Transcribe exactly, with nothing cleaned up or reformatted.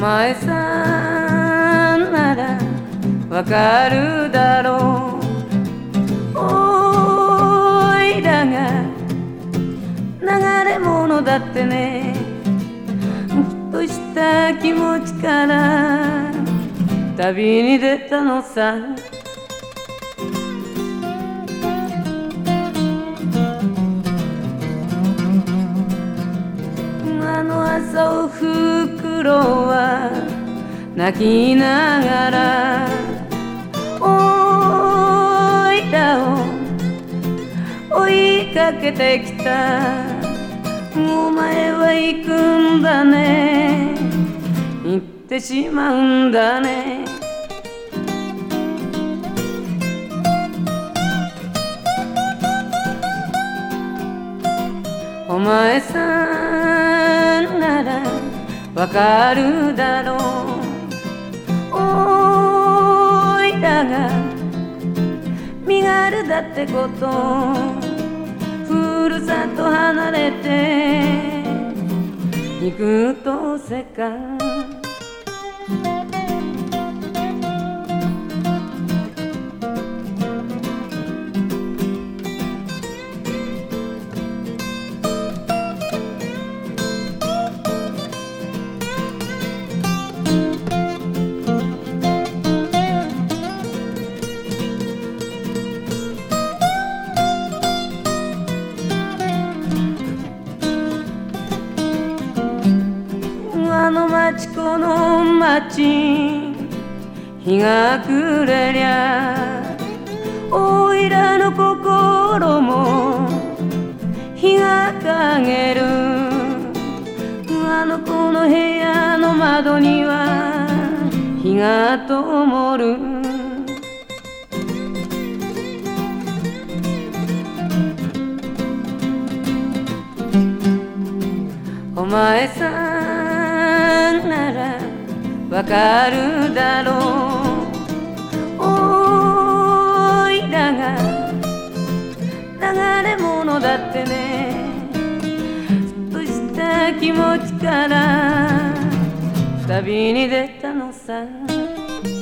前さんならわかるだろう。おいらが流れ者だってね、ふっとした気持ちから旅に出たのさ。あの朝おふくろは泣きながらおいらを追いかけてきた。お前は行くんだね、行ってしまうんだね。お前さんならわかるだろう。おいらが身軽だってこと、ふるさと離れて行くとせか。あの町この町日が暮れりゃおいらの心も日が陰る。あの子の部屋の窓には日が灯る。お前さんならわかるだろう。おいらが流れ者だってね、ふっとした気持ちから旅に出たのさ。